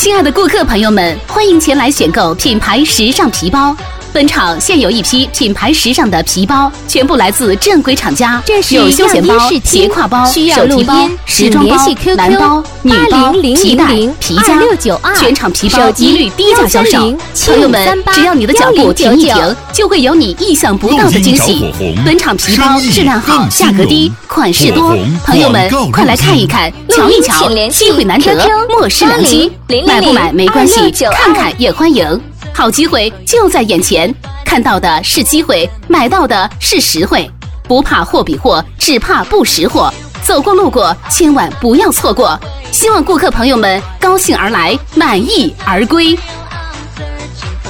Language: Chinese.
亲爱的顾客朋友们，欢迎前来选购品牌时尚皮包。本场现有一批品牌时尚的皮包，全部来自正规厂家，有休闲包、斜挎包、手提包、时装包、男包、女包、皮带、皮夹，全场皮包一律低价销售。朋友们，只要你的脚步停一停，就会有你意想不到的惊喜。本场皮包质量好，价格低，款式多，朋友们快来看一看，瞧一瞧，机会难得，莫失良机。买不买没关系，看看也欢迎。好机会就在眼前，看到的是机会，买到的是实惠。不怕货比货，只怕不识货。走过路过，千万不要错过。希望顾客朋友们高兴而来，满意而归。